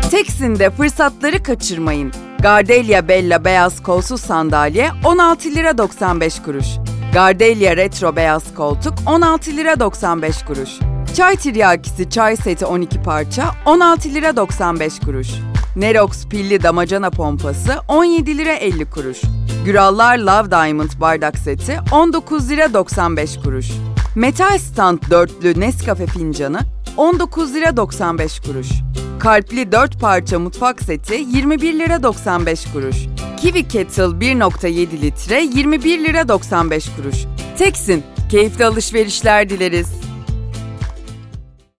Teksin'de fırsatları kaçırmayın. Gardenia Bella beyaz kolsuz sandalye 16 lira 95 kuruş. Gardenia Retro beyaz koltuk 16 lira 95 kuruş. Çay tiryakisi çay seti 12 parça 16 lira 95 kuruş. Nerox pilli damacana pompası 17 lira 50 kuruş. Gürallar Love Diamond bardak seti 19 lira 95 kuruş. Metal stand dörtlü Nescafe fincanı 19 lira 95 kuruş. Kalpli 4 parça mutfak seti 21 lira 95 kuruş. Kiwi Kettle 1.7 litre 21 lira 95 kuruş. Teksin, keyifli alışverişler dileriz.